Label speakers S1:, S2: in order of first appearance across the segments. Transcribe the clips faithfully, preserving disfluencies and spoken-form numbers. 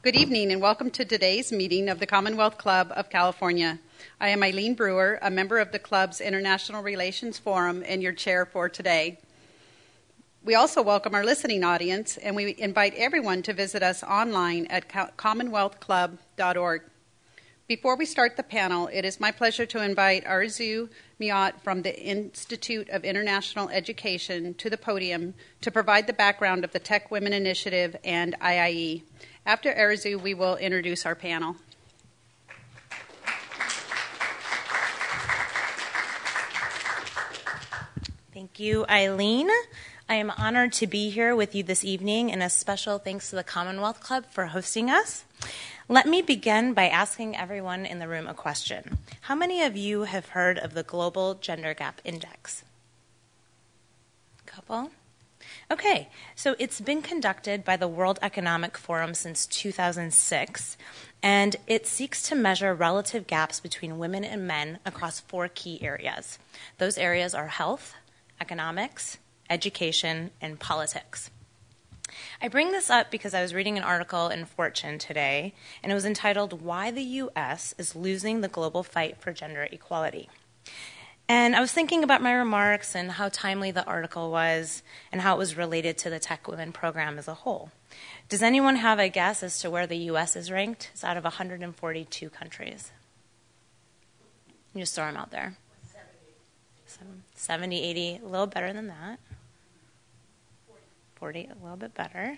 S1: Good evening and welcome to today's meeting of the Commonwealth Club of California. I am Eileen Brewer, a member of the club's International Relations Forum and your chair for today. We also welcome our listening audience, and we invite everyone to visit us online at commonwealth club dot org. Before we start the panel, it is my pleasure to invite Arzu Miat from the Institute of International Education to the podium to provide the background of the Tech Women Initiative and I I E. After Arzu, we will introduce our panel.
S2: Thank you, Eileen. I am honored to be here with you this evening, and a special thanks to the Commonwealth Club for hosting us. Let me begin by asking everyone in the room a question. How many of you have heard of the Global Gender Gap Index? A couple? Okay, so it's been conducted by the World Economic Forum since two thousand six, and it seeks to measure relative gaps between women and men across four key areas. Those areas are health, economics, education, and politics. I bring this up because I was reading an article in Fortune today, and it was entitled, "Why the U S is Losing the Global Fight for Gender Equality." And I was thinking about my remarks and how timely the article was and how it was related to the Tech Women program as a whole. Does anyone have a guess as to where the U S is ranked? It's out of one hundred forty-two countries. You just throw them out there. seventy, eighty, a little better than that. forty, a little bit better.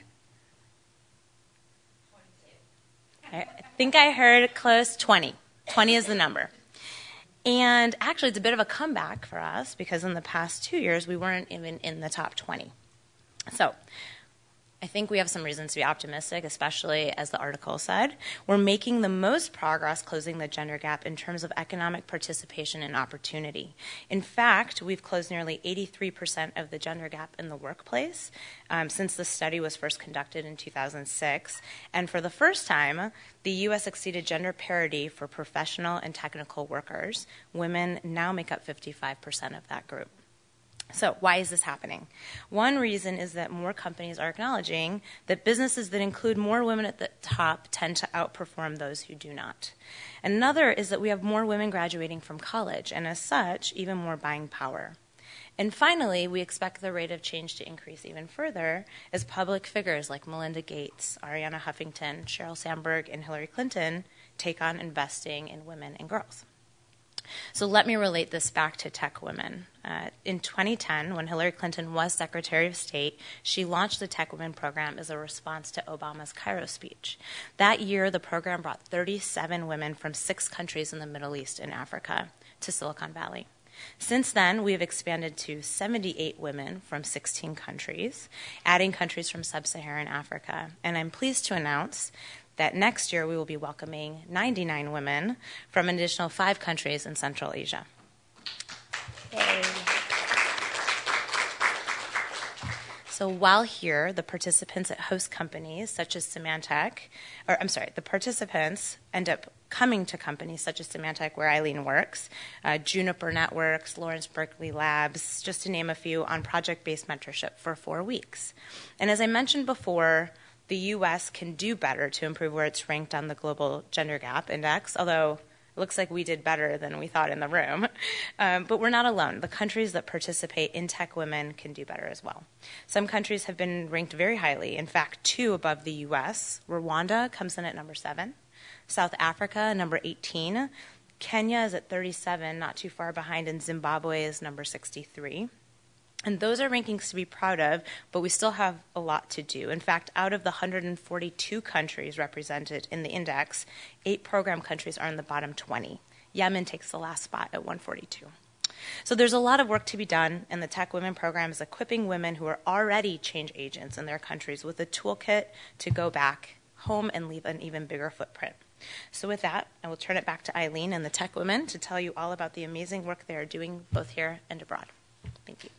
S2: I think I heard close, twenty. twenty is the number. And actually, it's a bit of a comeback for us because in the past two years, we weren't even in the top twenty. So I think we have some reasons to be optimistic, especially as the article said. We're making the most progress closing the gender gap in terms of economic participation and opportunity. In fact, we've closed nearly eighty-three percent of the gender gap in the workplace um, since the study was first conducted in two thousand six. And for the first time, the U S exceeded gender parity for professional and technical workers. Women now make up fifty-five percent of that group. So why is this happening? One reason is that more companies are acknowledging that businesses that include more women at the top tend to outperform those who do not. Another is that we have more women graduating from college, and as such, even more buying power. And finally, we expect the rate of change to increase even further as public figures like Melinda Gates, Arianna Huffington, Sheryl Sandberg, and Hillary Clinton take on investing in women and girls. So let me relate this back to Tech Women. Uh, in twenty ten, when Hillary Clinton was Secretary of State, she launched the Tech Women program as a response to Obama's Cairo speech. That year, the program brought thirty-seven women from six countries in the Middle East and Africa to Silicon Valley. Since then, we have expanded to seventy-eight women from sixteen countries, adding countries from sub-Saharan Africa. And I'm pleased to announce that next year we will be welcoming ninety-nine women from an additional five countries in Central Asia. Yay. So while here, the participants at host companies such as Symantec, or I'm sorry, the participants end up coming to companies such as Symantec, where Eileen works, uh, Juniper Networks, Lawrence Berkeley Labs, just to name a few, on project-based mentorship for four weeks. And as I mentioned before, the U S can do better to improve where it's ranked on the Global Gender Gap Index, although it looks like we did better than we thought in the room. Um, but we're not alone. The countries that participate in Tech Women can do better as well. Some countries have been ranked very highly, in fact, two above the U S. Rwanda comes in at number seven. South Africa, number eighteen. Kenya is at thirty-seven, not too far behind, and Zimbabwe is number sixty-three. And those are rankings to be proud of, but we still have a lot to do. In fact, out of the one hundred forty-two countries represented in the index, eight program countries are in the bottom twenty. Yemen takes the last spot at one forty-two. So there's a lot of work to be done, and the Tech Women program is equipping women who are already change agents in their countries with a toolkit to go back home and leave an even bigger footprint. So with that, I will turn it back to Eileen and the Tech Women to tell you all about the amazing work they are doing both here and abroad. Thank you.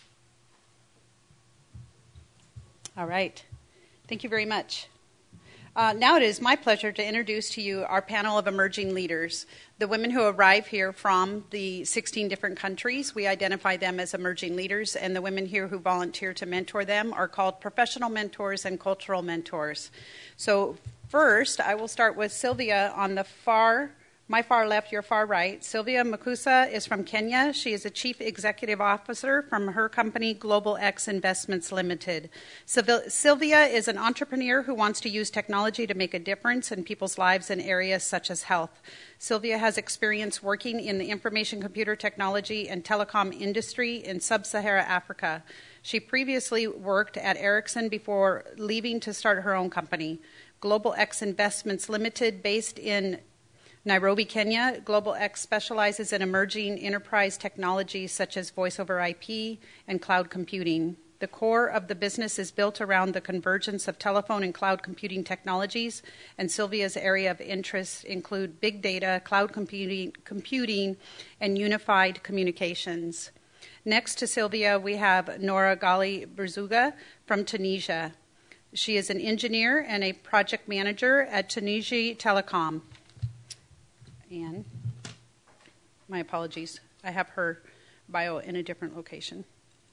S1: All right. Thank you very much. Uh, now it is my pleasure to introduce to you our panel of emerging leaders. The women who arrive here from the sixteen different countries, we identify them as emerging leaders, and the women here who volunteer to mentor them are called professional mentors and cultural mentors. So first, I will start with Sylvia on the far My far left, your far right. Sylvia Makusa is from Kenya. She is a chief executive officer from her company, Global X Investments Limited. Sylvia is an entrepreneur who wants to use technology to make a difference in people's lives in areas such as health. Sylvia has experience working in the information computer technology and telecom industry in sub-Saharan Africa. She previously worked at Ericsson before leaving to start her own company, Global X Investments Limited, based in Nairobi, Kenya. Global X specializes in emerging enterprise technologies such as voice over I P and cloud computing. The core of the business is built around the convergence of telephone and cloud computing technologies, and Sylvia's area of interest include big data, cloud computing, computing and unified communications. Next to Sylvia, we have Nora Gali Berzuga from Tunisia. She is an engineer and a project manager at Tunisia Telecom. And my apologies, I have her bio in a different location.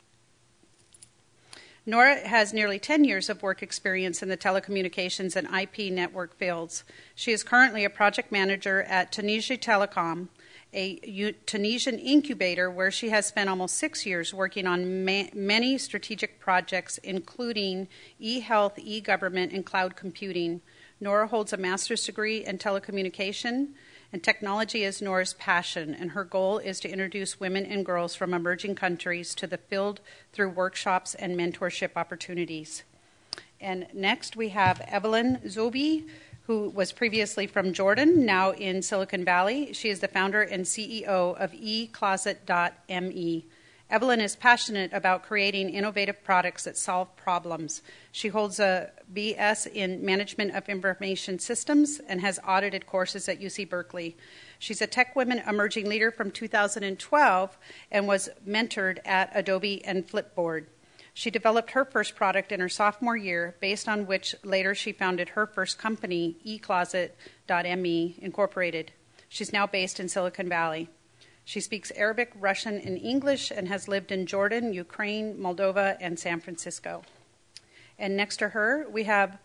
S1: Nora has nearly ten years of work experience in the telecommunications and I P network fields. She is currently a project manager at Tunisia Telecom, a U- Tunisian incubator where she has spent almost six years working on ma- many strategic projects, including e-health, e-government, and cloud computing. Nora holds a master's degree in telecommunication, and technology is Nora's passion, and her goal is to introduce women and girls from emerging countries to the field through workshops and mentorship opportunities. And next we have Evelyn Zobi, who was previously from Jordan, now in Silicon Valley. She is the founder and C E O of e closet dot m e. Evelyn is passionate about creating innovative products that solve problems. She holds a B S in Management of Information Systems and has audited courses at U C Berkeley. She's a Tech Women Emerging Leader from two thousand twelve and was mentored at Adobe and Flipboard. She developed her first product in her sophomore year, based on which later she founded her first company, e closet dot m e Incorporated. She's now based in Silicon Valley. She speaks Arabic, Russian, and English and has lived in Jordan, Ukraine, Moldova, and San Francisco. And next to her, we have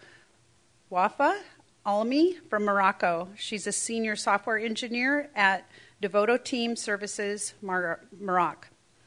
S1: Wafa Almi from Morocco. She's a senior software engineer at Devoto Team Services, Mar- Morocco.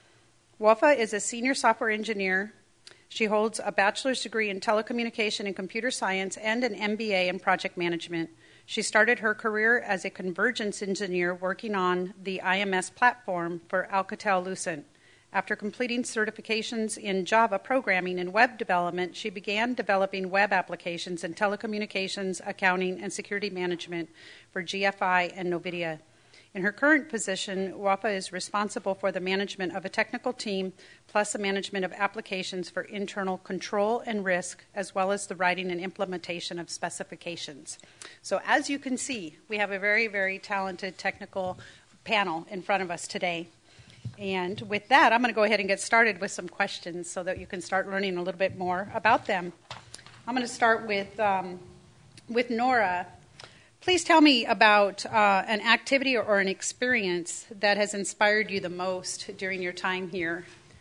S1: Wafa is a senior software engineer. She holds a bachelor's degree in telecommunication and computer science and an M B A in project management. She started her career as a convergence engineer working on the I M S platform for Alcatel-Lucent. After completing certifications in Java programming and web development, she began developing web applications in telecommunications, accounting, and security management for G F I and NVIDIA. In her current position, Wafa is responsible for the management of a technical team, plus the management of applications for internal control and risk, as well as the writing and implementation of specifications. So as you can see, we have a very, very talented technical panel in front of us today. And with that, I'm going to go ahead and get started with some questions so that you can start learning a little bit more about them. I'm going to start with, um, with Nora. Please tell me about uh, an activity or an experience that has inspired you the most during your time here.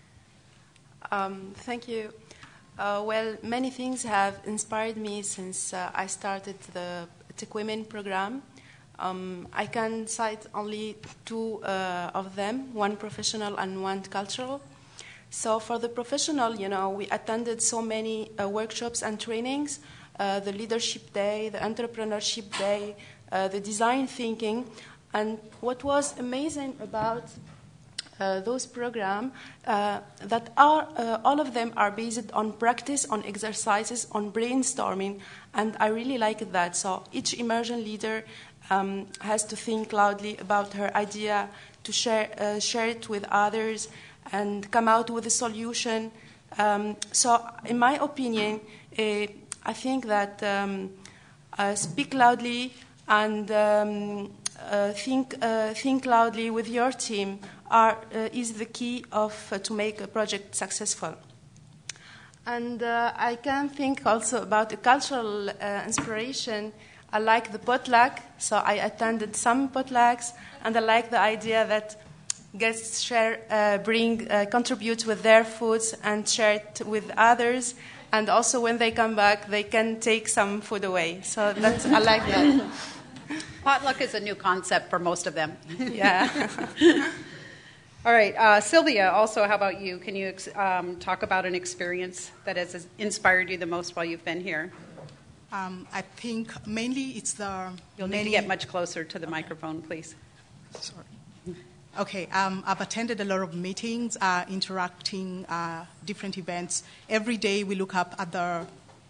S3: Um, thank you. Uh, well, many things have inspired me since uh, I started the Tech Women program. Um, I can cite only two uh, of them, one professional and one cultural. So for the professional, you know, we attended so many uh, workshops and trainings. Uh, the Leadership Day, the Entrepreneurship Day, uh, the Design Thinking. And what was amazing about uh, those programs, uh, that are, uh, all of them are based on practice, on exercises, on brainstorming, and I really like that. So each immersion leader um, has to think loudly about her idea, to share, uh, share it with others, and come out with a solution. Um, so in my opinion, uh, I think that um, uh, speak loudly and um, uh, think uh, think loudly with your team are uh, is the key of uh, to make a project successful. And uh, I can think also about a cultural uh, inspiration. I like the potluck, so I attended some potlucks, and I like the idea that guests share, uh, bring, uh, contribute with their foods and share it with others. And also, when they come back, they can take some food away. So that's, I like that.
S1: Potluck is a new concept for most of them.
S3: Yeah.
S1: All right, uh, Sylvia, also, how about you? Can you ex- um, talk about an experience that has inspired you the most while you've been here?
S4: Um, I think mainly it's the...
S1: You'll need
S4: many...
S1: to get much closer to the microphone, please.
S4: Sorry. Okay, um, I've attended a lot of meetings, uh, interacting, uh, different events. Every day we look up at the...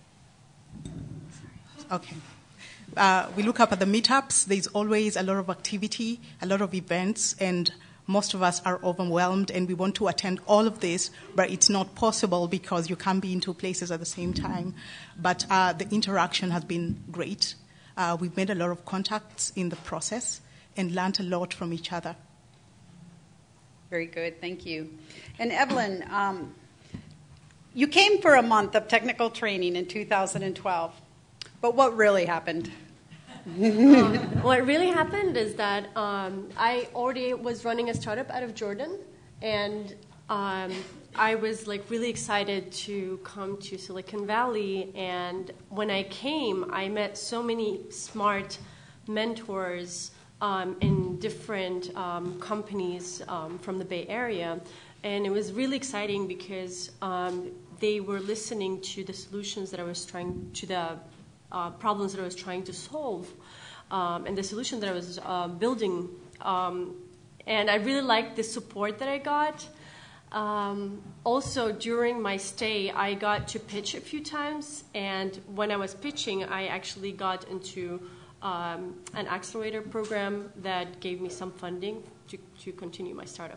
S4: Okay. Uh, we look up at the meetups. There's always a lot of activity, a lot of events, and most of us are overwhelmed, and we want to attend all of this, but it's not possible because you can't be in two places at the same time. But uh, the interaction has been great. Uh, we've made a lot of contacts in the process and learned a lot from each other.
S1: Very good, thank you. And Evelyn, um, you came for a month of technical training in two thousand twelve, but what really happened?
S5: um, what really happened is that um, I already was running a startup out of Jordan, and um, I was like really excited to come to Silicon Valley. And when I came, I met so many smart mentors um, in different um, companies um, from the Bay Area, and it was really exciting because um, they were listening to the solutions that I was trying to the Uh, problems that I was trying to solve, um, and the solution that I was uh, building. Um, and I really liked the support that I got. Um, also, during my stay, I got to pitch a few times, and when I was pitching, I actually got into um, an accelerator program that gave me some funding to, to continue my startup.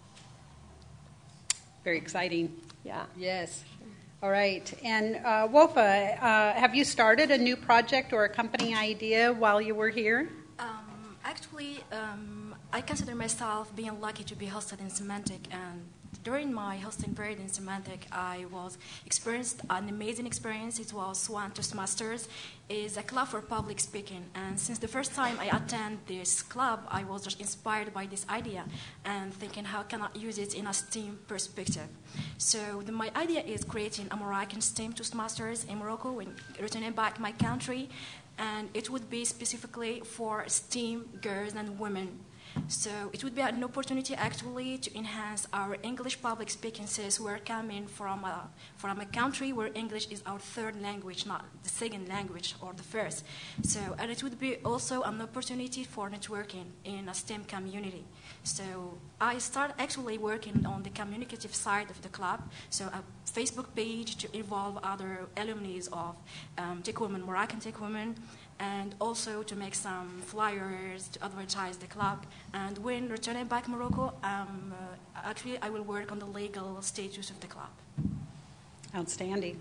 S1: Very exciting.
S5: Yeah.
S1: Yes. All right. And uh, Wofa, uh, have you started a new project or a company idea while you were here?
S6: Um, actually, um, I consider myself being lucky to be hosted in Symantec. And during my hosting period in Symantec, I was experienced an amazing experience. It was Swan Toastmasters. It's a club for public speaking. And since the first time I attend this club, I was just inspired by this idea and thinking, how can I use it in a STEAM perspective? So the, my idea is creating a Moroccan STEAM Toastmasters in Morocco and returning back my country. And it would be specifically for STEAM girls and women. So it would be an opportunity actually to enhance our English public speaking, since we're coming from a, from a country where English is our third language, not the second language or the first. So, and it would be also an opportunity for networking in a STEM community. So I started actually working on the communicative side of the club, so a Facebook page to involve other alumni of um, Tech Women, Moroccan Tech Women, and also to make some flyers to advertise the club. And when returning back to Morocco, um, uh, actually I will work on the legal status of the club.
S1: Outstanding.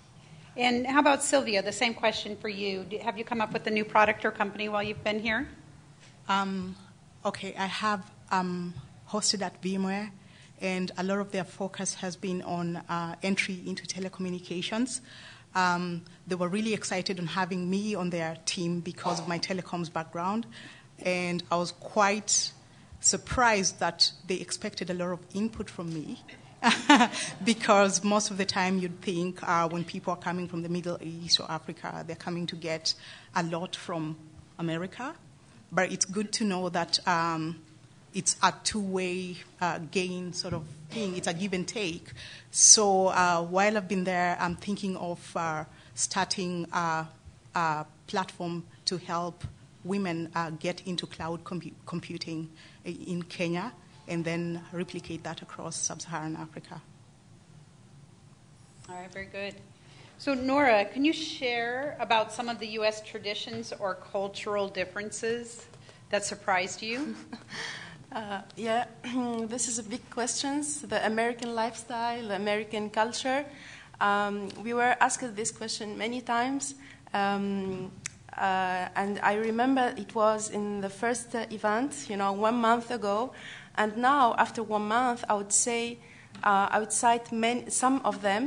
S1: And how about Sylvia? The same question for you. Have you come up with a new product or company while you've been here?
S4: Um, okay, I have um, hosted at VMware, and a lot of their focus has been on uh, entry into telecommunications. Um, they were really excited on having me on their team because of my telecoms background, and I was quite surprised that they expected a lot of input from me because most of the time you'd think uh, when people are coming from the Middle East or Africa, they're coming to get a lot from America, but it's good to know that um, it's a two-way uh, gain sort of thing. It's a give and take. So uh, while I've been there, I'm thinking of uh, starting a, a platform to help women uh, get into cloud compu- computing in Kenya and then replicate that across sub-Saharan Africa.
S1: All right, very good. So Nora, can you share about some of the U S traditions or cultural differences that surprised you?
S3: Uh, yeah, this is a big question. The American lifestyle, the American culture. Um, we were asked this question many times, um, uh, and I remember it was in the first uh, event, you know, one month ago, and now after one month, I would say, uh, I would cite many, some of them.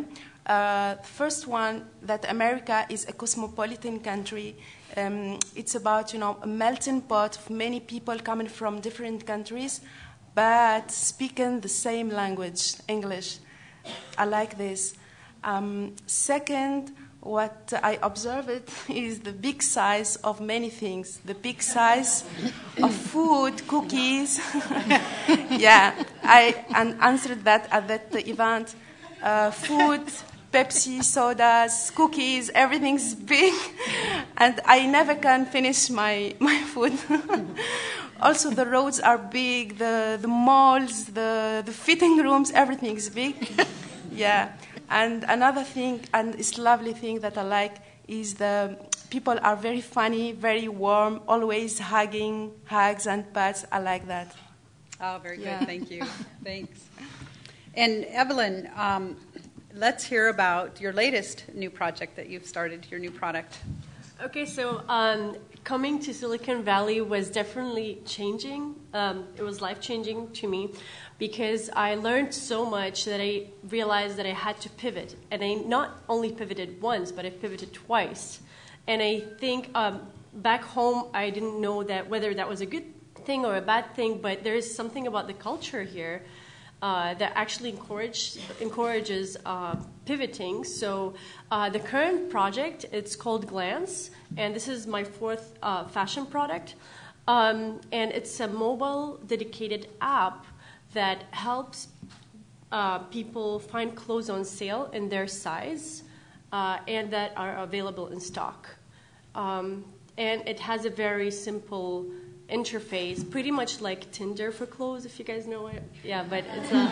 S3: Uh, first one, that America is a cosmopolitan country. Um, it's about, you know, a melting pot of many people coming from different countries, but speaking the same language, English. I like this. Um, second, what I observed is the big size of many things. The big size of food, cookies. Yeah, I an- answered that at that event. Uh, food, Pepsi, sodas, cookies, everything's big. And I never can finish my, my food. Also, the roads are big, the, the malls, the, the fitting rooms, everything is big. Yeah. And another thing, and it's lovely thing that I like, is the people are very funny, very warm, always hugging, hugs and pats. I like that.
S1: Oh, very good.
S3: Yeah.
S1: Thank you. Thanks. And Evelyn, um, let's hear about your latest new project that you've started, your new product.
S5: Okay, so um, coming to Silicon Valley was definitely changing. Um, it was life-changing to me because I learned so much that I realized that I had to pivot. And I not only pivoted once, but I pivoted twice. And I think um, back home, I didn't know that whether that was a good thing or a bad thing, but there is something about the culture here Uh, that actually encourage, encourages uh, pivoting. So uh, the current project, it's called Glance, and this is my fourth uh, fashion product. Um, and it's a mobile dedicated app that helps uh, people find clothes on sale in their size uh, and that are available in stock. Um, and it has a very simple interface, pretty much like Tinder for clothes, if you guys know it. Yeah, but it's a...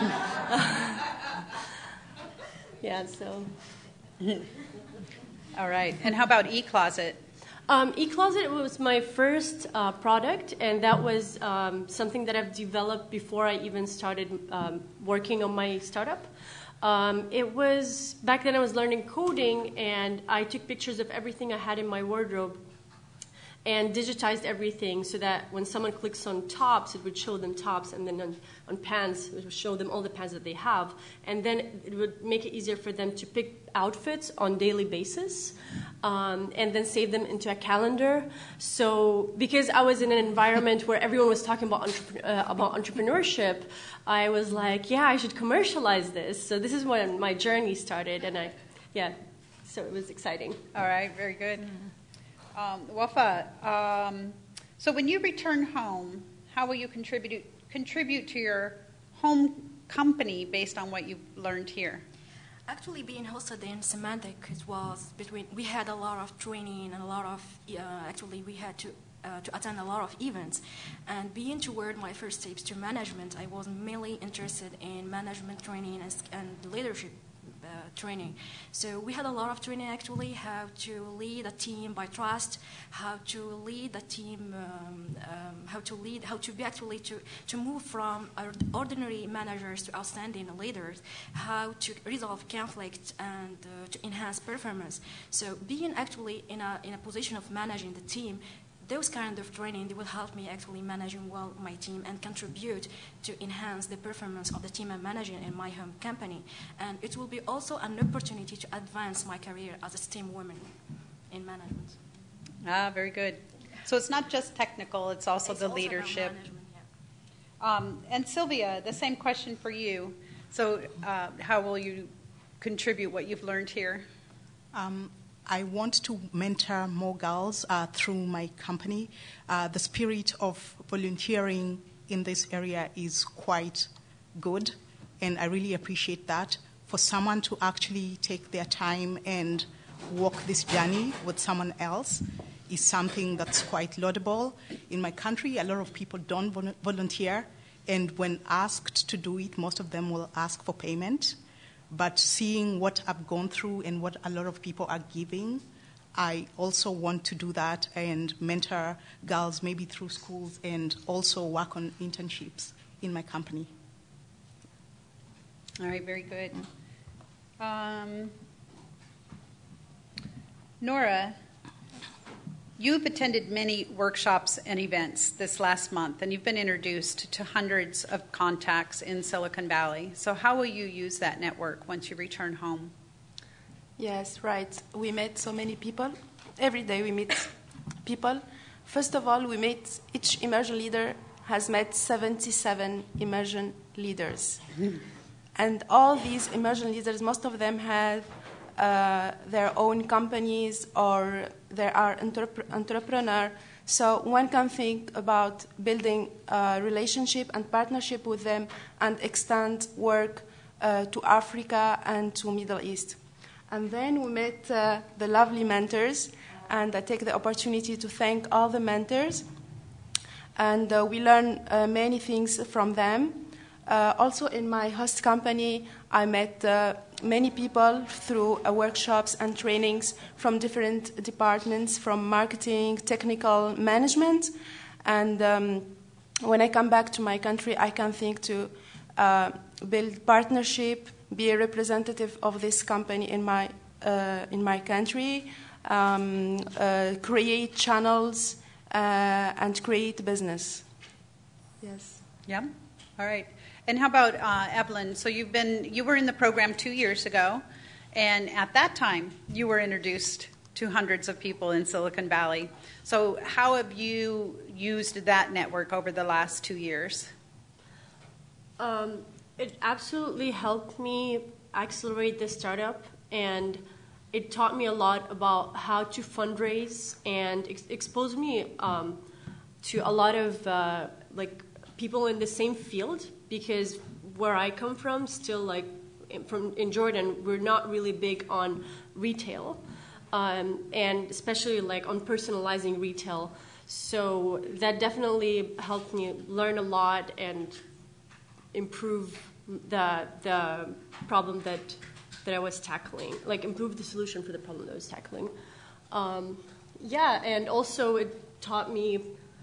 S5: yeah, so...
S1: All right. And how about eCloset?
S5: Um, eCloset was my first uh, product, and that was um, something that I've developed before I even started um, working on my startup. Um, it was, back then I was learning coding, and I took pictures of everything I had in my wardrobe and digitized everything so that when someone clicks on tops, it would show them tops, and then on, on pants, it would show them all the pants that they have. And then it would make it easier for them to pick outfits on daily basis, um, and then save them into a calendar. So because I was in an environment where everyone was talking about, entrep- uh, about entrepreneurship, I was like, yeah, I should commercialize this. So this is when my journey started, and I, yeah, so it was exciting.
S1: All right. Very good. Um, Wafa, um, so when you return home, how will you contribute contribute to your home company based on what you've learned here?
S6: Actually, being hosted in Semantic, it was between. We had a lot of training and a lot of. Uh, actually, we had to uh, to attend a lot of events, and being toward my first steps to management, I was mainly interested in management training and, and leadership. Uh, training. So we had a lot of training actually, how to lead a team by trust, how to lead a team, um, um, how to lead, how to be actually to, to move from ordinary managers to outstanding leaders, how to resolve conflict and uh, to enhance performance. So being actually in a, in a position of managing the team, those kind of training, they will help me actually managing well my team and contribute to enhance the performance of the team I'm managing in my home company. And it will be also an opportunity to advance my career as a STEM woman in management.
S1: Ah, very good. So it's not just technical, it's also
S6: It's
S1: the
S6: also
S1: leadership.
S6: about management, yeah.
S1: Um, and Sylvia, the same question for you. So uh, how will you contribute what you've learned here?
S4: Um, I want to mentor more girls uh, through my company. Uh, the spirit of volunteering in this area is quite good, and I really appreciate that. For someone to actually take their time and walk this journey with someone else is something that's quite laudable. In my country, a lot of people don't vol- volunteer, and when asked to do it, most of them will ask for payment. But seeing what I've gone through and what a lot of people are giving, I also want to do that and mentor girls maybe through schools and also work on internships in my company.
S1: All right, very good. Um, Nora, you've attended many workshops and events this last month, and you've been introduced to hundreds of contacts in Silicon Valley. So how will you use that network once you return home?
S3: Yes, right. We met so many people. Every day we meet people. First of all, we meet, each immersion leader has met seventy-seven immersion leaders. And all these immersion leaders, most of them have uh, their own companies or they are entrep- entrepreneur. So one can think about building a relationship and partnership with them and extend work uh, to Africa and to Middle East. And then we met uh, the lovely mentors, and I take the opportunity to thank all the mentors. And uh, we learn uh, many things from them. Uh, also in my host company, I met uh, many people through uh, workshops and trainings from different departments, from marketing, technical management. And um, when I come back to my country, I can think to uh, build partnership, be a representative of this company in my, uh, in my country, um, uh, create channels, uh, and create business. Yes.
S1: Yeah. All right. And how about uh, Evelyn? So you've been you were in the program two years ago, and at that time you were introduced to hundreds of people in Silicon Valley. So how have you used that network over the last two years?
S5: Um, it absolutely helped me accelerate the startup, and it taught me a lot about how to fundraise and ex- exposed me um, to a lot of uh, like people in the same field, because where I come from, still like in, from in Jordan, we're not really big on retail, um, and especially like on personalizing retail. So that definitely helped me learn a lot and improve the the problem that that I was tackling, like improve the solution for the problem that I was tackling. Um, yeah, and also it taught me.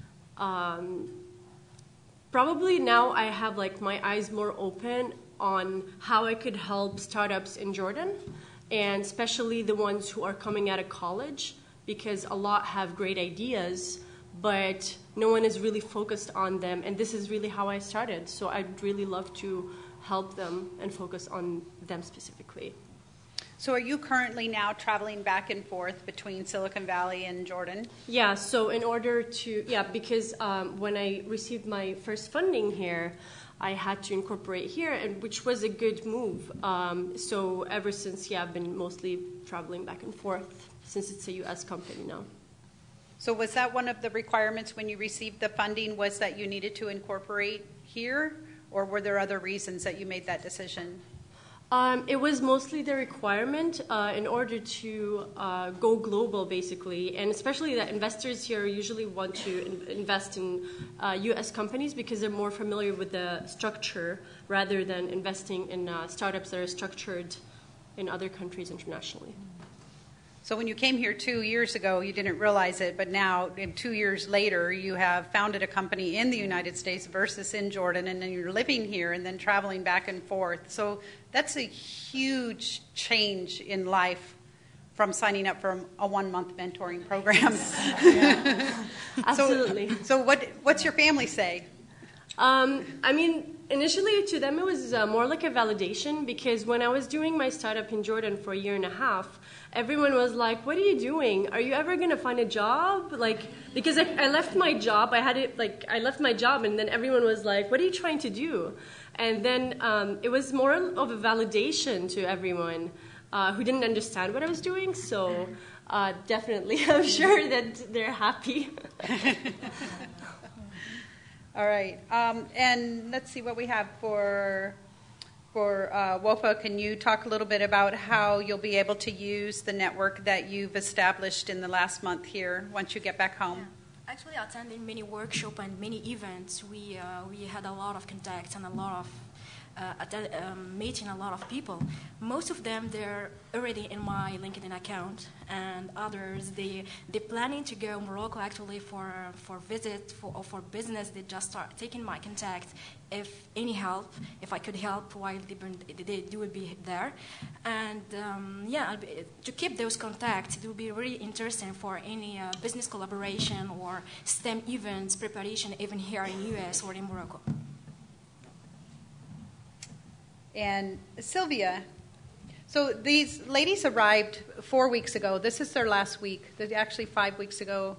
S5: Um, Probably now I have like my eyes more open on how I could help startups in Jordan, and especially the ones who are coming out of college, because a lot have great ideas, but no one is really focused on them. And this is really how I started. So I'd really love to help them and focus on them specifically.
S1: So are you currently now traveling back and forth between Silicon Valley and Jordan?
S5: Yeah, so in order to, yeah, because um, when I received my first funding here, I had to incorporate here, and which was a good move. Um, so ever since, yeah, I've been mostly traveling back and forth since it's a U S company now.
S1: So was that one of the requirements when you received the funding, was that you needed to incorporate here, or were there other reasons that you made that decision?
S5: Um, it was mostly the requirement uh, in order to uh, go global, basically, and especially that investors here usually want to in- invest in uh, U S companies because they're more familiar with the structure rather than investing in uh, startups that are structured in other countries internationally.
S1: So when you came here two years ago, you didn't realize it, but now, two years later, you have founded a company in the United States versus in Jordan, and then you're living here and then traveling back and forth. So that's a huge change in life from signing up for a one-month mentoring program.
S5: Yeah. Absolutely.
S1: So, so what, what's your family say?
S5: Um, I mean, initially to them it was uh, more like a validation, because when I was doing my startup in Jordan for a year and a half, everyone was like, what are you doing? Are you ever going to find a job? Like, because I, I left my job, I had it, like, I left my job, and then everyone was like, what are you trying to do? And then um, it was more of a validation to everyone uh, who didn't understand what I was doing. So uh, definitely, I'm sure that they're happy.
S1: All right. Um, and let's see what we have for... For uh, Wofa, can you talk a little bit about how you'll be able to use the network that you've established in the last month here once you get back home?
S6: Yeah. Actually, attending many workshops and many events, we uh, we had a lot of contacts and a lot of uh, att- um, meeting a lot of people. Most of them, they're already in my LinkedIn account, and others, they they're planning to go Morocco actually for for visit for or for business. They just start taking my contact. If any help, if I could help while they, they, they would be there. And um, yeah, be, to keep those contacts, it would be really interesting for any uh, business collaboration or STEM events preparation, even here in U S or in Morocco.
S1: And Sylvia, So these ladies arrived four weeks ago. This is their last week. They're actually five weeks ago,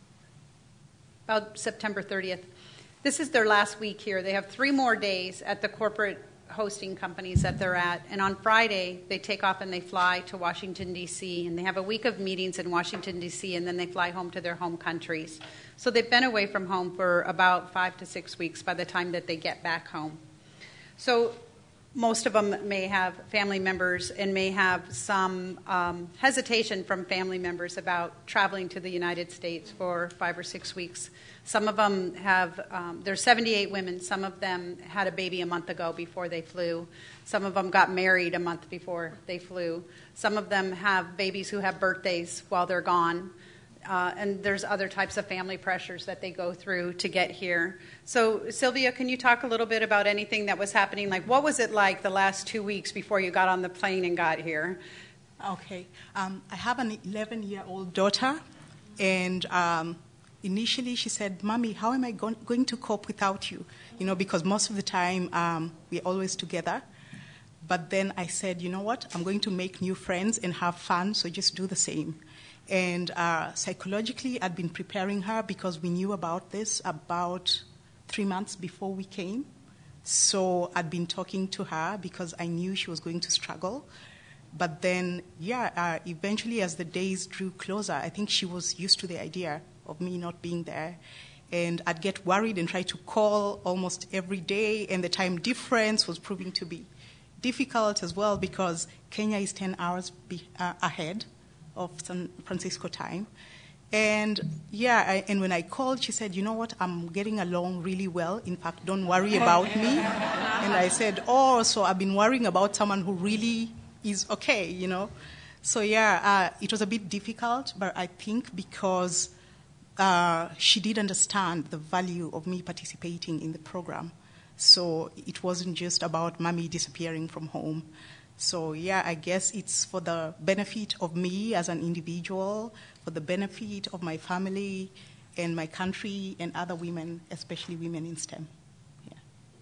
S1: about September thirtieth. This is their last week here. They have three more days at the corporate hosting companies that they're at. And on Friday, they take off and they fly to Washington, D C, and they have a week of meetings in Washington, D C, and then they fly home to their home countries. So they've been away from home for about five to six weeks by the time that they get back home. So most of them may have family members and may have some um, hesitation from family members about traveling to the United States for five or six weeks. Some of them have, um, there's seventy-eight women. Some of them had a baby a month ago before they flew. Some of them got married a month before they flew. Some of them have babies who have birthdays while they're gone. Uh, and there's other types of family pressures that they go through to get here. So, Sylvia, can you talk a little bit about anything that was happening? Like, what was it like the last two weeks before you got on the plane and got here?
S4: Okay. Um, I have an eleven-year-old daughter, and um, initially she said, Mommy, how am I go- going to cope without you? You know, because most of the time um, we're always together. But then I said, you know what? I'm going to make new friends and have fun, so just do the same. And uh, psychologically, I'd been preparing her because we knew about this about three months before we came. So I'd been talking to her because I knew she was going to struggle. But then, yeah, uh, eventually as the days drew closer, I think she was used to the idea of me not being there. And I'd get worried and try to call almost every day, and the time difference was proving to be difficult as well because Kenya is ten hours be, uh, ahead of San Francisco time. And yeah, I, and when I called, she said, you know what, I'm getting along really well. In fact, don't worry about me. And I said, oh, so I've been worrying about someone who really is okay, you know. So yeah, uh, it was a bit difficult, but I think because uh, she did understand the value of me participating in the program. So it wasn't just about Mommy disappearing from home. So, yeah, I guess it's for the benefit of me as an individual, for the benefit of my family and my country and other women, especially women in STEM. Yeah.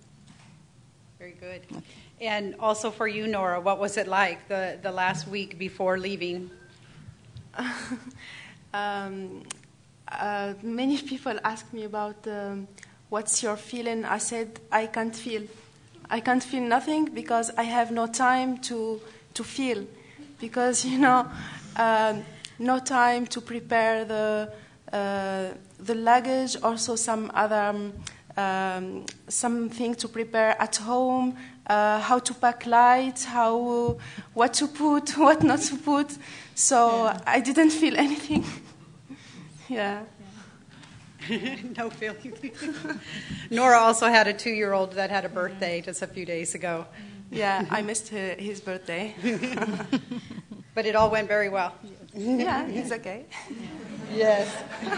S1: Very good. Okay. And also for you, Nora, what was it like the, the last week before leaving?
S3: um, uh, many people ask me about um, what's your feeling. I said, I can't feel. I can't feel nothing because I have no time to to feel, because you know, um, no time to prepare the uh, the luggage. Also, some other um, um, something to prepare at home. Uh, how to pack lights, how what to put, what not to put. So yeah. I didn't feel anything. yeah.
S1: No feeling. Nora also had a two-year-old that had a birthday just a few days ago.
S3: Yeah, I missed her, his birthday.
S1: But it all went very well.
S3: Yeah, it's okay.
S1: Yes.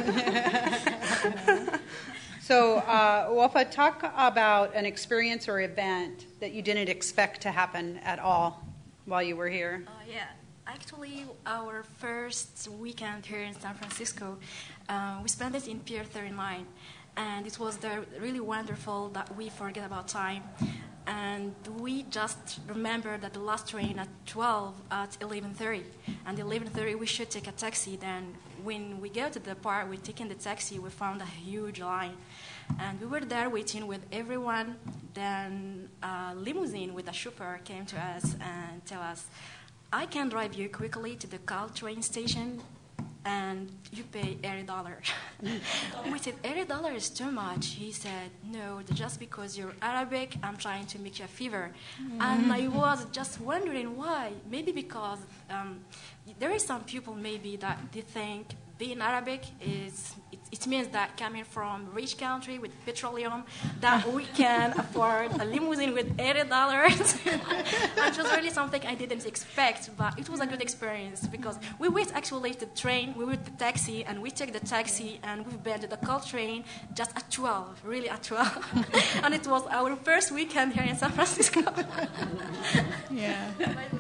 S1: So, uh, Wafa, talk about an experience or event that you didn't expect to happen at all while you were here.
S6: Uh, yeah. Actually, our first weekend here in San Francisco, uh, we spent it in Pier thirty-nine, and it was the, really wonderful that we forget about time. And we just remember that the last train at twelve at eleven thirty, and at eleven thirty we should take a taxi. Then when we go to the park, we taking the taxi, we found a huge line. And we were there waiting with everyone. Then a limousine with a chauffeur came to us and tell us, I can drive you quickly to the Caltrain station, and you pay eighty dollars. We said, eighty dollars is too much. He said, no, just because you're Arabic, I'm trying to make you a favor. Mm-hmm. And I was just wondering why. Maybe because um, there is some people maybe that they think being Arabic is, it, it means that coming from rich country with petroleum, that we can afford a limousine with eighty dollars. And it was really something I didn't expect, but it was a good experience because we wait actually the train, we wait the taxi, and we take the taxi, and we've been to the Caltrain just at twelve, really at twelve. And it was our first weekend here in San Francisco.
S4: Yeah.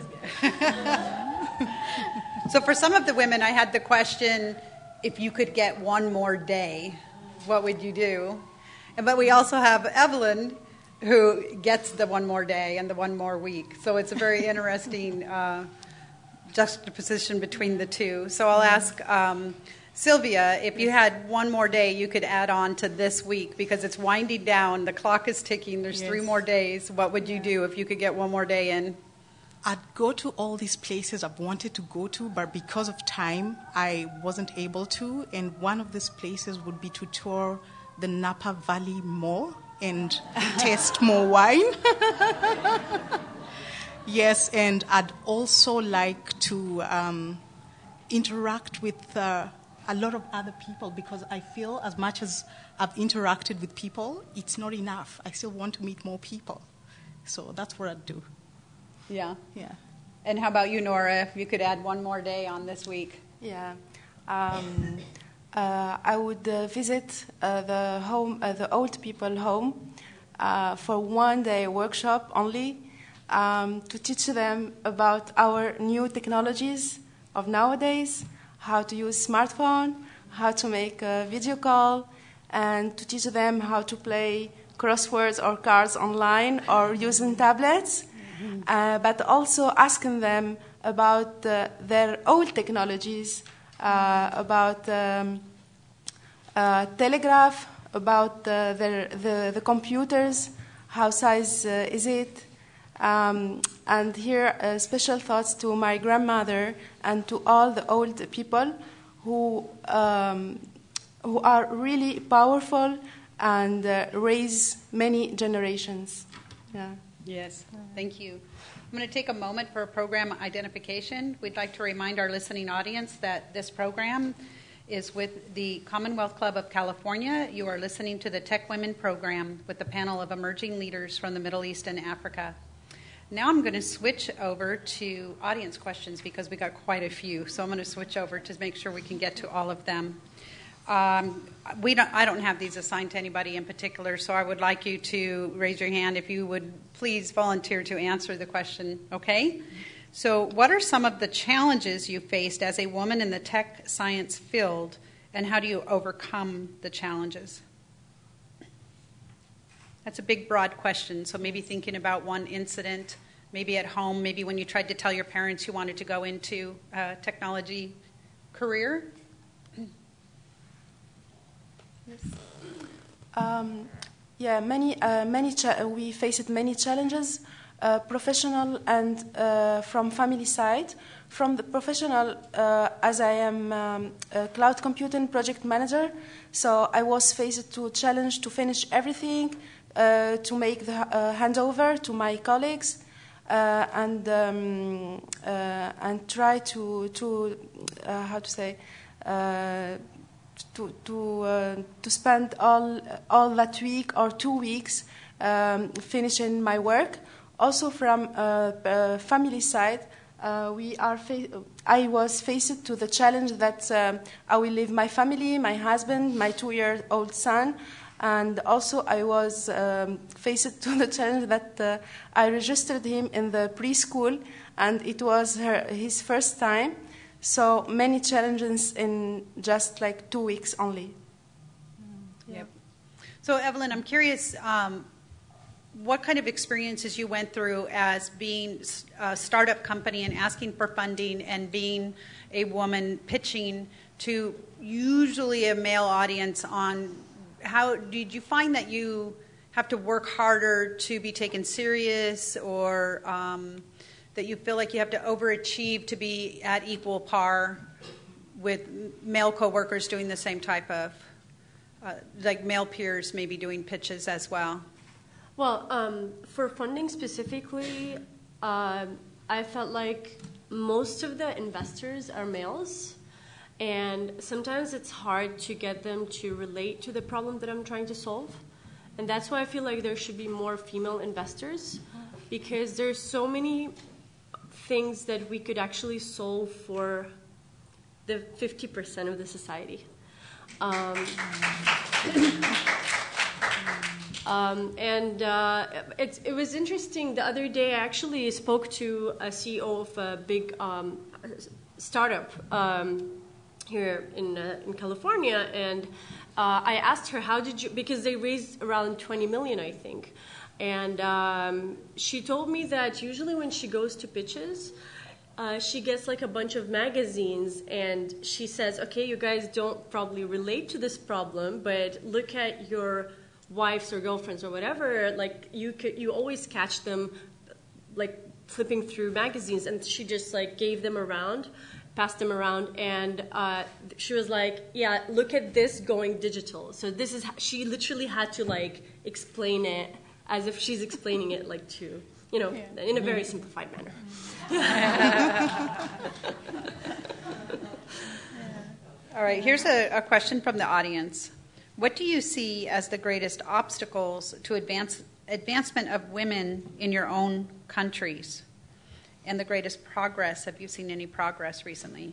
S1: So for some of the women, I had the question, if you could get one more day, what would you do? And, but we also have Evelyn, who gets the one more day and the one more week. So it's a very interesting uh, juxtaposition between the two. So I'll ask um, Sylvia, if you had one more day you could add on to this week, because it's winding down, the clock is ticking, there's yes. three more days, what would you do if you could get one more day in?
S4: I'd go to all these places I've wanted to go to, but because of time, I wasn't able to. And one of these places would be to tour the Napa Valley more and taste more wine. Yes, and I'd also like to um, interact with uh, a lot of other people, because I feel as much as I've interacted with people, it's not enough. I still want to meet more people. So that's what I'd do.
S1: Yeah.
S4: Yeah.
S1: And how about you, Nora, if you could add one more day on this week?
S3: Yeah. Um, uh, I would uh, visit uh, the home, uh, the old people home uh, for one day workshop only um, to teach them about our new technologies of nowadays, how to use smartphone, how to make a video call, and to teach them how to play crosswords or cards online or using tablets. Uh, but also asking them about uh, their old technologies, uh, about um, uh, telegraph, about uh, their, the, the computers, how size uh, is it. Um, and here, uh, special thoughts to my grandmother and to all the old people who, um, who are really powerful and uh, raise many generations. Yeah.
S1: Yes, thank you. I'm going to take a moment for program identification. We'd like to remind our listening audience that this program is with the Commonwealth Club of California. You are listening to the Tech Women program with a panel of emerging leaders from the Middle East and Africa. Now I'm going to switch over to audience questions because we got quite a few. So I'm going to switch over to make sure we can get to all of them. Um, we don't, I don't have these assigned to anybody in particular, so I would like you to raise your hand if you would please volunteer to answer the question, okay? So what are some of the challenges you faced as a woman in the tech science field, and how do you overcome the challenges? That's a big, broad question, so maybe thinking about one incident, maybe at home, maybe when you tried to tell your parents you wanted to go into a technology career.
S3: Um, yeah, many, uh, many. Cha- we faced many challenges, uh, professional and uh, from family side. From the professional, uh, as I am um, a cloud computing project manager, so I was faced to challenge to finish everything, uh, to make the uh, handover to my colleagues, uh, and um, uh, and try to to uh, how to say. Uh, to to uh, to spend all all that week or two weeks um, finishing my work. Also from uh, uh, family side, uh, we are fa- I was faced to the challenge that um, I will leave my family, my husband, my two-year-old son, and also I was um, faced to the challenge that uh, I registered him in the preschool, and it was her, his first time. So many challenges in just like two weeks only.
S1: Yep. So Evelyn, I'm curious, um, what kind of experiences you went through as being a startup company and asking for funding and being a woman pitching to usually a male audience on how did you find that you have to work harder to be taken serious, or um, that you feel like you have to overachieve to be at equal par with male coworkers doing the same type of, uh, like male peers maybe doing pitches as well?
S5: Well, um, for funding specifically, uh, I felt like most of the investors are males, and sometimes it's hard to get them to relate to the problem that I'm trying to solve. And that's why I feel like there should be more female investors, because there's so many things that we could actually solve for the fifty percent of the society. Um, um, and uh, it, it was interesting. The other day, I actually spoke to a C E O of a big um, startup um, here in uh, in California, and uh, I asked her, "How did you?" Because they raised around twenty million, I think. And um, she told me that usually when she goes to pitches, uh, she gets like a bunch of magazines, and she says, okay, you guys don't probably relate to this problem, but look at your wives or girlfriends or whatever, like you could, you always catch them like flipping through magazines. And she just like gave them around, passed them around, and uh, she was like, yeah, look at this going digital. So this is, she literally had to like explain it as if she's explaining it like to, you know, yeah. in a very simplified manner.
S1: All right, here's a, a question from the audience. What do you see as the greatest obstacles to advance, advancement of women in your own countries? And the greatest progress? Have you seen any progress recently?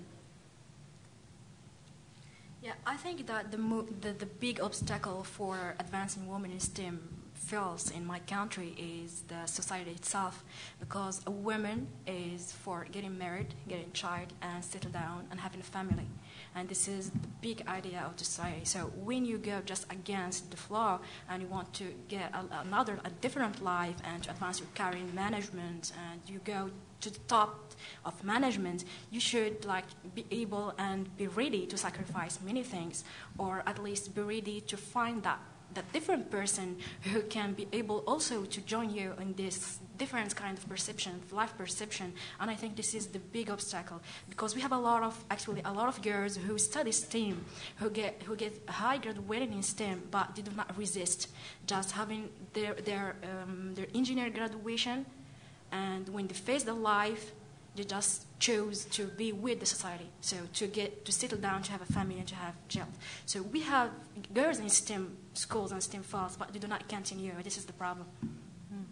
S6: Yeah, I think that the, mo- the, the big obstacle for advancing women in STEM fields in my country is the society itself, because a woman is for getting married, getting a child, and settle down and having a family. And this is the big idea of the society. So when you go just against the flow and you want to get a, another, a different life and to advance your career in management, and you go to the top of management, you should like be able and be ready to sacrifice many things, or at least be ready to find that that different person who can be able also to join you in this different kind of perception, life perception. And I think this is the big obstacle, because we have a lot of, actually a lot of girls who study STEM, who get who get high graduated in STEM, but they do not resist just having their their um, their engineer graduation, and when they face their life, they just chose to be with the society, so to get to settle down, to have a family, and to have child. So we have girls in STEM schools and STEM fields, but they do not continue. This is the problem. Mm.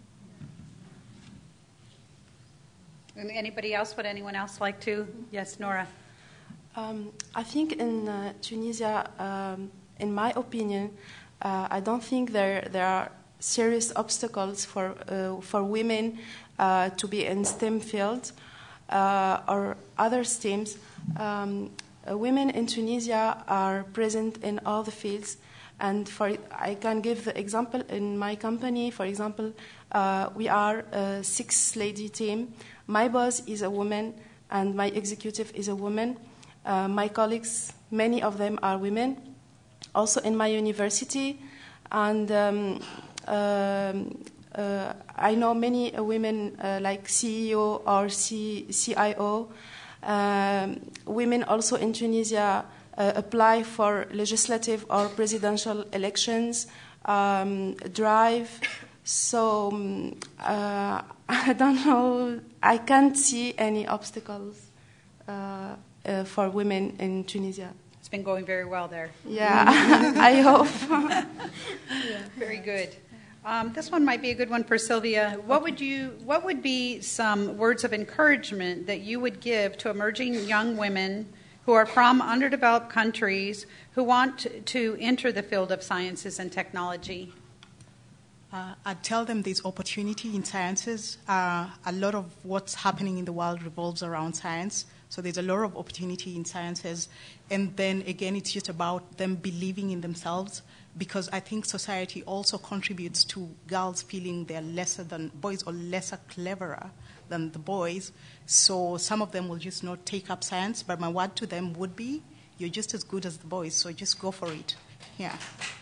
S1: And anybody else? Would anyone else like to? Yes, Nora.
S3: Um, I think in uh, Tunisia, um, in my opinion, uh, I don't think there there are serious obstacles for uh, for women uh, to be in STEM fields. Uh, or other STEMs, um, uh, women in Tunisia are present in all the fields. And for I can give the example in my company. For example, uh, we are a six-lady team. My boss is a woman, and my executive is a woman. Uh, my colleagues, many of them are women. Also in my university, and um, um, Uh, I know many uh, women uh, like C E O or C- CIO. Um, women also in Tunisia uh, apply for legislative or presidential elections, um, drive. So um, uh, I don't know. I can't see any obstacles uh, uh, for women in Tunisia.
S1: It's been going very well there.
S3: Yeah, I hope.
S1: Yeah, very good. Um, this one might be a good one for Sylvia. What would you? What would be some words of encouragement that you would give to emerging young women who are from underdeveloped countries who want to enter the field of sciences and technology?
S4: Uh, I'd tell them there's opportunity in sciences. Uh, a lot of what's happening in the world revolves around science. So there's a lot of opportunity in sciences. And then, again, it's just about them believing in themselves, because I think society also contributes to girls feeling they're lesser than boys or lesser cleverer than the boys. So some of them will just not take up science, but my word to them would be, you're just as good as the boys, so just go for it. Yeah.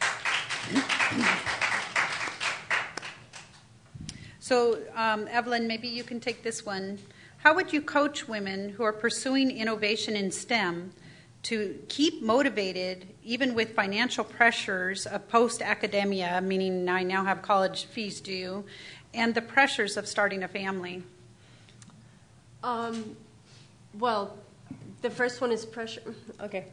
S1: So, um, Evelyn, maybe you can take this one. How would you coach women who are pursuing innovation in STEM to keep motivated even with financial pressures of post-academia, meaning I now have college fees due, and the pressures of starting a family?
S5: Um, well, the first one is pressure. Okay.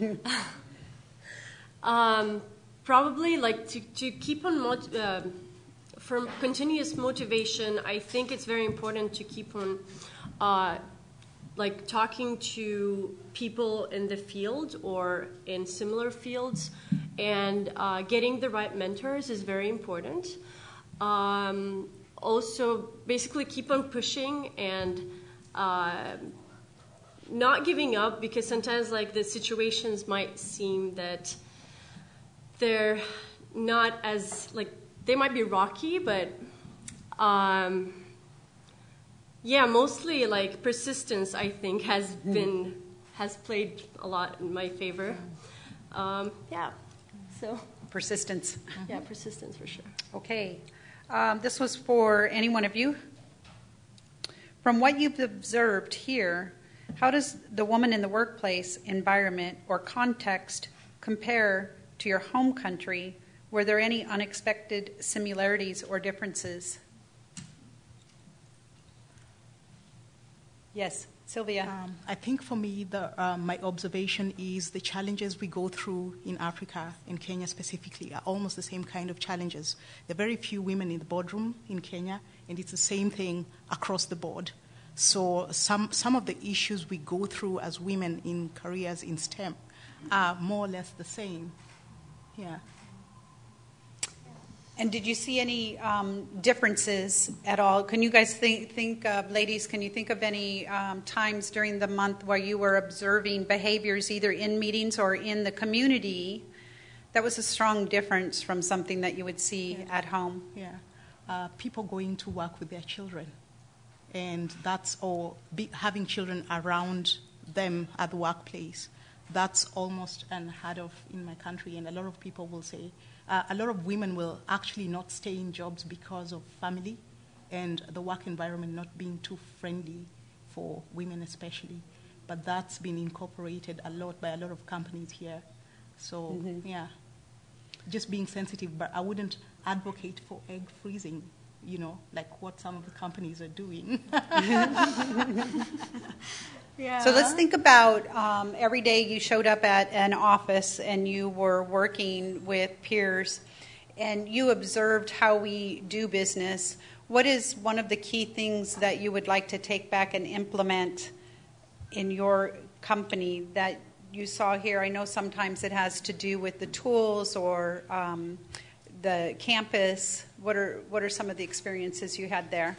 S5: um, probably like to, to keep on mot- uh, from continuous motivation, I think it's very important to keep on uh, like talking to people in the field or in similar fields, and uh, getting the right mentors is very important. Um, also, basically keep on pushing and uh, not giving up, because sometimes like the situations might seem that they're not as like they might be rocky, but Um, yeah, mostly like persistence, I think, has been has played a lot in my favor. Um, yeah, so
S1: Persistence.
S5: yeah, persistence for sure.
S1: Okay. Um, this was for any one of you. From what you've observed here, how does the woman in the workplace environment or context compare to your home country? Were there any unexpected similarities or differences? Yes, Sylvia.
S4: Um, I think for me, the, uh, my observation is the challenges we go through in Africa, in Kenya specifically, are almost the same kind of challenges. There are very few women in the boardroom in Kenya, and it's the same thing across the board. So some, some of the issues we go through as women in careers in STEM are more or less the same. Yeah.
S1: And did you see any um, differences at all? Can you guys think, think of, ladies, can you think of any um, times during the month where you were observing behaviors either in meetings or in the community that was a strong difference from something that you would see
S4: Yeah.
S1: at home?
S4: Yeah. Uh, people going to work with their children. And that's all, be, having children around them at the workplace. That's almost unheard of in my country, and a lot of people will say, uh, a lot of women will actually not stay in jobs because of family and the work environment not being too friendly for women especially. But that's been incorporated a lot by a lot of companies here. So, mm-hmm. yeah, just being sensitive, but I wouldn't advocate for egg freezing, you know, like what some of the companies are doing. Yeah.
S1: So let's think about um, every day you showed up at an office and you were working with peers and you observed how we do business. What is one of the key things that you would like to take back and implement in your company that you saw here? I know sometimes it has to do with the tools or um, the campus. What are what are some of the experiences you had there?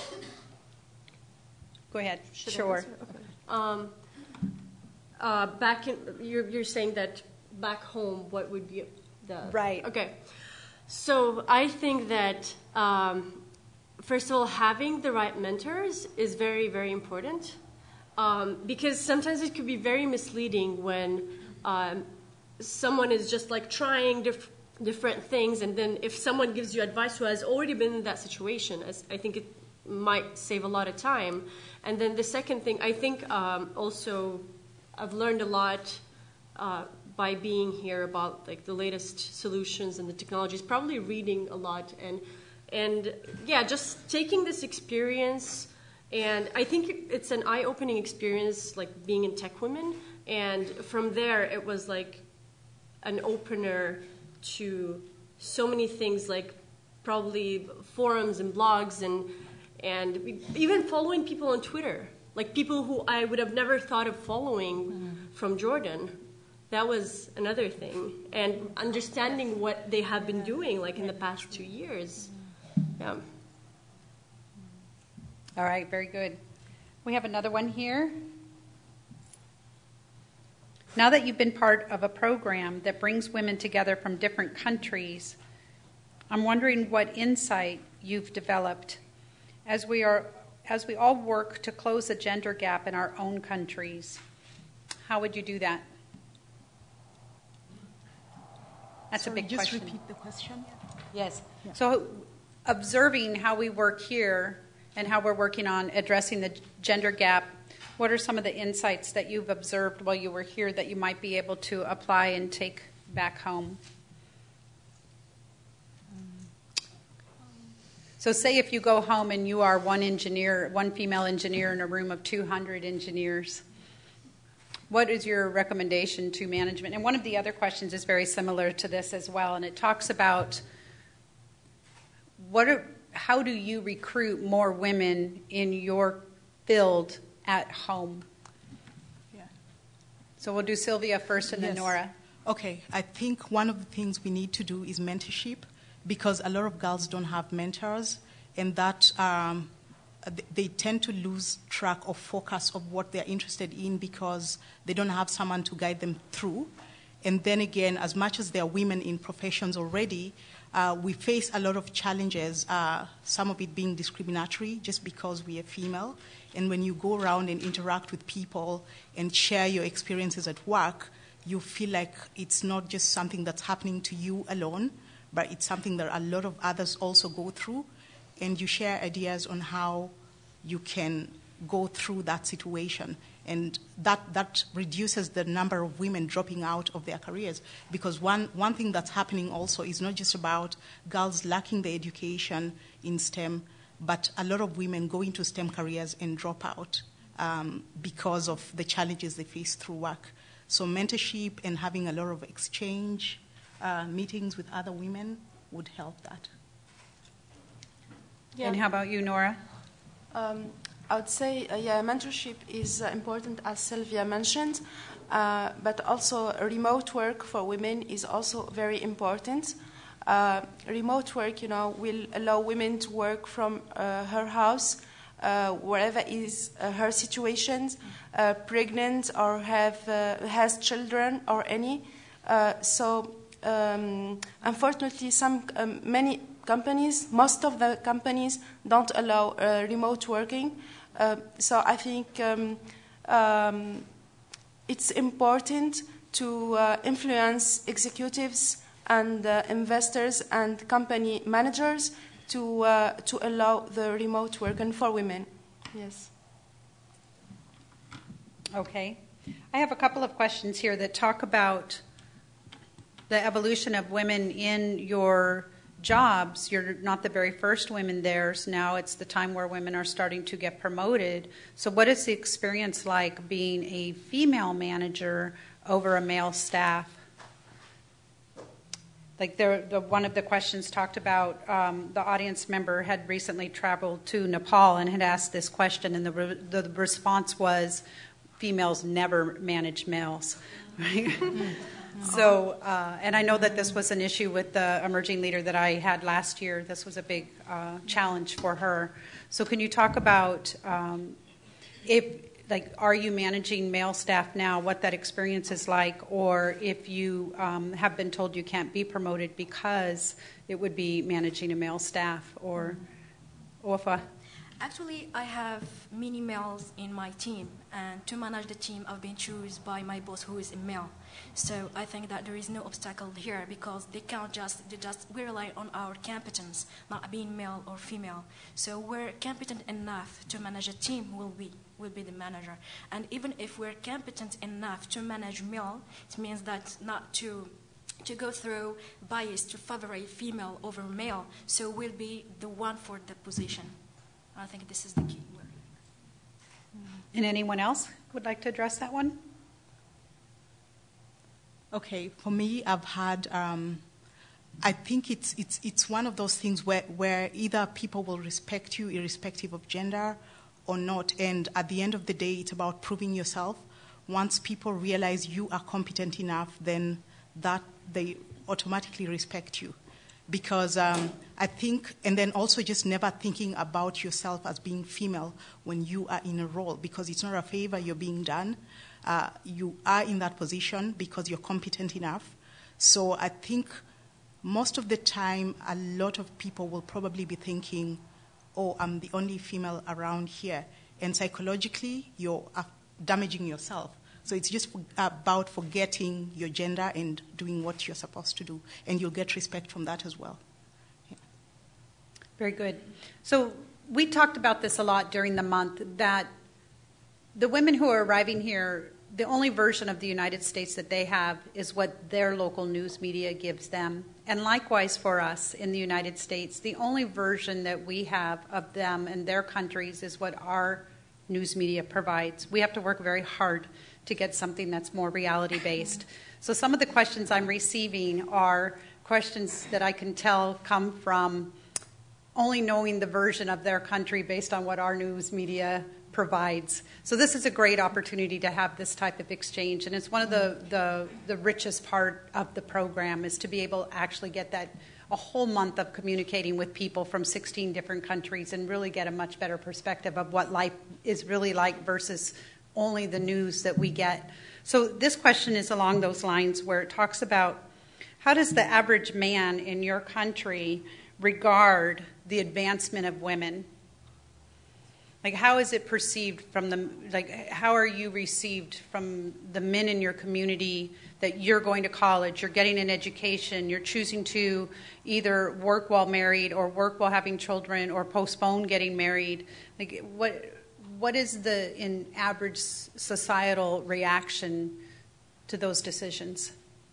S1: Go ahead.
S5: Should
S1: Sure.
S5: Okay. Um, uh, back in, you're, you're saying that back home, what would be the...
S1: Right.
S5: Okay. So I think that, um, first of all, having the right mentors is very, very important. Um, because sometimes it could be very misleading when um, someone is just like trying diff- different things, and then if someone gives you advice who has already been in that situation, as I think it might save a lot of time. And then the second thing, I think um, also I've learned a lot uh, by being here about like the latest solutions and the technologies, probably reading a lot and and yeah, just taking this experience. And I think it's an eye-opening experience, like being in Tech Women. And from there, it was like an opener to so many things, like probably forums and blogs and and even following people on Twitter, like people who I would have never thought of following mm. from Jordan. That was another thing. And understanding what they have been doing, like in the past two years. Yeah.
S1: All right, very good. We have another one here. Now that you've been part of a program that brings women together from different countries, I'm wondering what insight you've developed as we are, as we all work to close the gender gap in our own countries. How would you do that? That's
S4: Sorry,
S1: a big
S4: just
S1: question.
S4: Just repeat the question.
S1: Yes.
S4: Yeah.
S1: So observing how we work here and how we're working on addressing the gender gap, what are some of the insights that you've observed while you were here that you might be able to apply and take back home? So say if you go home and you are one engineer, one female engineer in a room of two hundred engineers, what is your recommendation to management? And one of the other questions is very similar to this as well, and it talks about what are, how do you recruit more women in your field at home?
S4: Yeah.
S1: So we'll do Sylvia first and
S4: yes.
S1: then Nora.
S4: Okay, I think one of the things we need to do is mentorship, because a lot of girls don't have mentors, and that um, they tend to lose track of focus of what they're interested in because they don't have someone to guide them through. And then again, as much as there are women in professions already, uh, we face a lot of challenges, uh, some of it being discriminatory just because we are female. And when you go around and interact with people and share your experiences at work, you feel like it's not just something that's happening to you alone, but it's something that a lot of others also go through. And you share ideas on how you can go through that situation. And that, that reduces the number of women dropping out of their careers. Because one, one thing that's happening also is not just about girls lacking the education in STEM, but a lot of women go into STEM careers and drop out um, because of the challenges they face through work. So mentorship and having a lot of exchange uh, meetings with other women would help that.
S1: Yeah. And how about you, Nora?
S3: Um, I would say, uh, yeah, mentorship is uh, important, as Sylvia mentioned, uh, but also remote work for women is also very important. Uh, remote work, you know, will allow women to work from uh, her house, uh, wherever is uh, her situation, uh, pregnant or have uh, has children or any. Uh, so, um, unfortunately, some um, many companies, most of the companies, don't allow uh, remote working. Uh, so I think um, um, it's important to uh, influence executives and uh, investors and company managers to uh, to allow the remote working for women. Yes.
S1: Okay. I have a couple of questions here that talk about the evolution of women in your jobs. You're not the very first women there. So now it's the time where women are starting to get promoted. So what is the experience like being a female manager over a male staff? Like there, the, one of the questions talked about um, the audience member had recently traveled to Nepal and had asked this question, and the, re, the response was, females never manage males. Right? So, uh, and I know that this was an issue with the emerging leader that I had last year. This was a big uh, challenge for her. So can you talk about um, if, like, are you managing male staff now, what that experience is like, or if you um, have been told you can't be promoted because it would be managing a male staff, or Ofa?
S6: Actually, I have many males in my team, and to manage the team, I've been chosen by my boss, who is a male. So I think that there is no obstacle here because they can't just, they just we rely on our competence, not being male or female. So we're competent enough to manage a team, will be will be the manager. And even if we're competent enough to manage male, it means that not to to go through bias to favor a female over male. So we'll be the one for the position. I think this is the key word.
S1: And anyone else would like to address that one?
S4: Okay, for me, I've had, um, I think it's it's it's one of those things where, where either people will respect you irrespective of gender or not, and at the end of the day, it's about proving yourself. Once people realize you are competent enough, then that they automatically respect you. Because um, I think, and then also just never thinking about yourself as being female when you are in a role, because it's not a favor you're being done. Uh, you are in that position because you're competent enough. So I think most of the time, a lot of people will probably be thinking, oh, I'm the only female around here. And psychologically, you're uh, damaging yourself. So it's just about forgetting your gender and doing what you're supposed to do. And you'll get respect from that as well. Yeah.
S1: Very good. So we talked about this a lot during the month, that the women who are arriving here, the only version of the United States that they have is what their local news media gives them. And likewise for us in the United States, the only version that we have of them and their countries is what our news media provides. We have to work very hard to get something that's more reality-based. So some of the questions I'm receiving are questions that I can tell come from only knowing the version of their country based on what our news media provides. So this is a great opportunity to have this type of exchange, and it's one of the, the, the richest part of the program is to be able to actually get that a whole month of communicating with people from sixteen different countries and really get a much better perspective of what life is really like versus only the news that we get. So this question is along those lines where it talks about How does the average man in your country regard the advancement of women? Like, how is it perceived from the, like, how are you received from the men in your community that you're going to college, you're getting an education, you're choosing to either work while married or work while having children or postpone getting married? Like, what what is the, in average societal reaction to those decisions?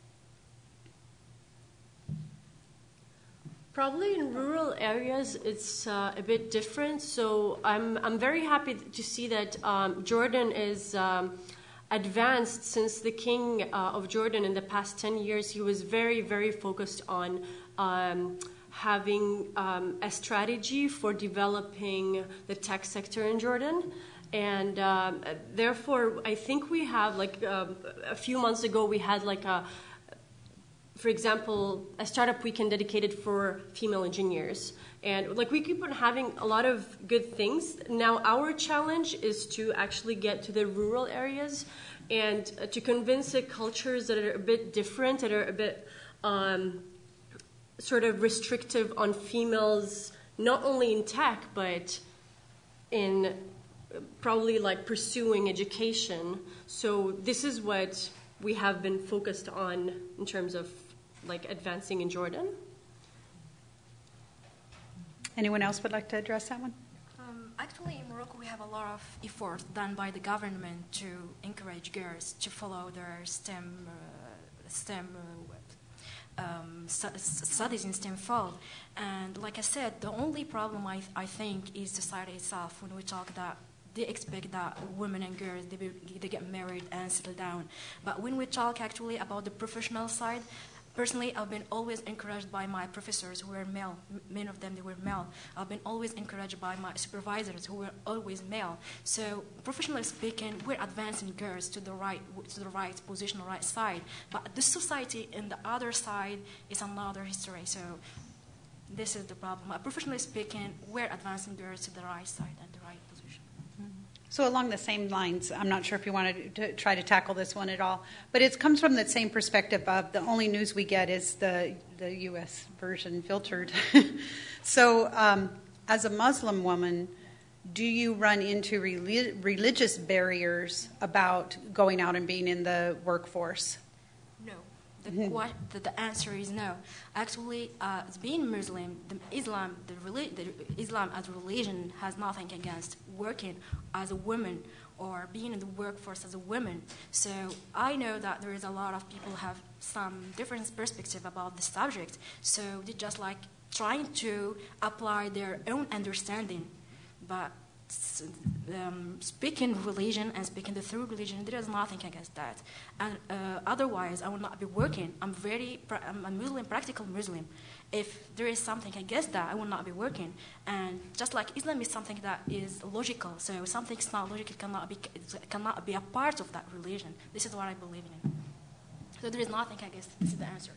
S5: Probably in rural areas, it's uh, a bit different. So I'm I'm very happy to see that um, Jordan is um, advanced since the king uh, of Jordan in the past ten years. He was very, very focused on um, having um, a strategy for developing the tech sector in Jordan. And um, therefore, I think we have, like, uh, a few months ago, we had like a, for example, a startup weekend dedicated for female engineers. And like we keep on having a lot of good things. Now our challenge is to actually get to the rural areas and uh, to convince the cultures that are a bit different, that are a bit um, sort of restrictive on females, not only in tech, but in probably like pursuing education. So this is what we have been focused on in terms of like advancing in Jordan.
S1: Anyone else would like to address that one?
S6: Um, actually, in Morocco, we have a lot of effort done by the government to encourage girls to follow their STEM, uh, STEM uh, um, st- studies in STEM field. And like I said, the only problem I, th- I think is society itself. When we talk that they expect that women and girls, they, be, they get married and settle down. But when we talk actually about the professional side, personally, I've been always encouraged by my professors who were male. M- many of them, they were male. I've been always encouraged by my supervisors who were always male. So, professionally speaking, we're advancing girls to the right, to the right position, the right side. But the society in the other side is another history. So, this is the problem. But professionally speaking, we're advancing girls to the right side and the right position.
S1: So along the same lines, I'm not sure if you wanted to try to tackle this one at all, but it comes from that same perspective of the only news we get is the, the U S version filtered. So um, as a Muslim woman, do you run into relig- religious barriers about going out and being in the workforce?
S6: No. The, mm-hmm. the, the answer is no. Actually, uh, being Muslim, the Islam, the, relig- the Islam as a religion has nothing against working as a woman or being in the workforce as a woman. So I know that there is a lot of people have some different perspective about the subject. So they just like trying to apply their own understanding, but Um, speaking religion and speaking the true religion, there is nothing against that. And uh, otherwise, I will not be working. I'm very, pra- I'm a Muslim, practical Muslim. If there is something against that, I will not be working. And just like Islam is something that is logical, so something is not logical cannot be cannot be a part of that religion. This is what I believe in. So there is nothing against. This is the answer.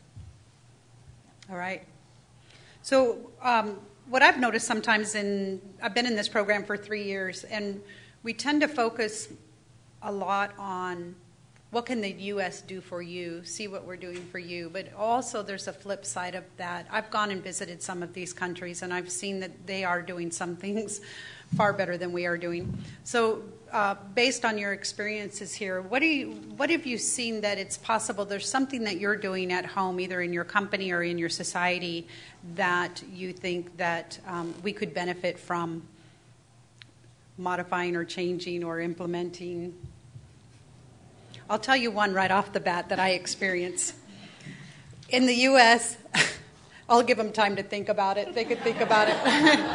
S1: All right. So. Um, What I've noticed sometimes in, I've been in this program for three years, and we tend to focus a lot on what can the U S do for you, see what we're doing for you. But also there's a flip side of that. I've gone and visited some of these countries, and I've seen that they are doing some things far better than we are doing. So uh, based on your experiences here, what do you, what have you seen that it's possible there's something that you're doing at home, either in your company or in your society, that you think that um, we could benefit from modifying or changing or implementing? I'll tell you one right off the bat that I experience. In the U S, I'll give them time to think about it. They could think about it.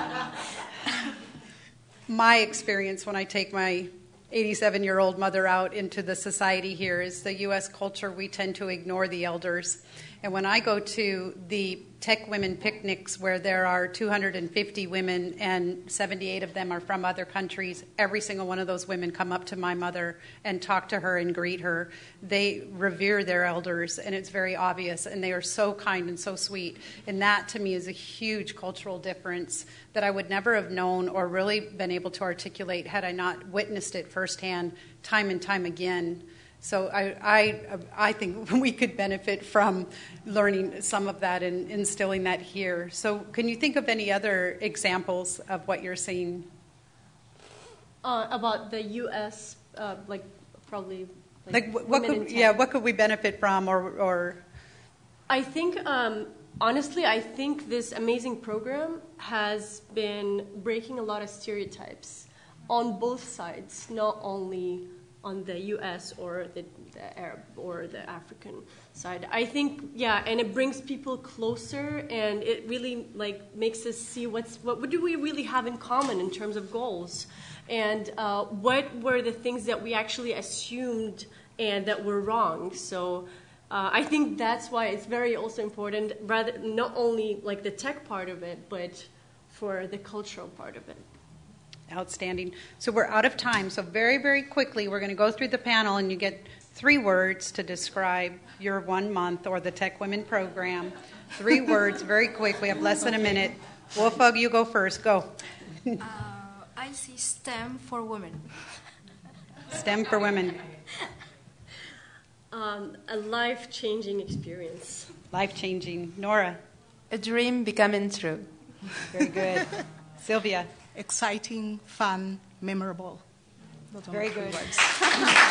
S1: My experience when I take my eighty-seven-year-old mother out into the society here is the U S culture, we tend to ignore the elders. And when I go to the Tech Women picnics where there are two hundred fifty women and seventy-eight of them are from other countries, every single one of those women come up to my mother and talk to her and greet her. They revere their elders, and it's very obvious, and they are so kind and so sweet. And that, to me, is a huge cultural difference that I would never have known or really been able to articulate had I not witnessed it firsthand time and time again. So I, I, I think we could benefit from learning some of that and instilling that here. So can you think of any other examples of what you're seeing?
S5: Uh, about the U S, uh, like probably like,
S1: Like what, what could, yeah, what could we benefit from, or, or
S5: I think, um, honestly, I think this amazing program has been breaking a lot of stereotypes on both sides, not only on the U S or the, the Arab or the African side. I think, yeah, and it brings people closer, and it really like makes us see what's what, what do we really have in common in terms of goals, and uh, what were the things that we actually assumed and that were wrong. So uh, I think that's why it's very also important, rather not only like the tech part of it, but for the cultural part of it.
S1: Outstanding. So we're out of time. So very, very quickly, we're going to go through the panel, and you get three words to describe your one month or the Tech Women program. Three words, very quick. We have less than a minute. Wolfgang, you go first. Go.
S6: uh, I see STEM for women.
S1: STEM for women.
S5: Um, a life-changing experience.
S1: Life-changing. Nora.
S3: A dream becoming true.
S1: Very good. Sylvia.
S4: Exciting, fun, memorable. Those are
S1: Very
S4: my three
S1: good.
S4: words.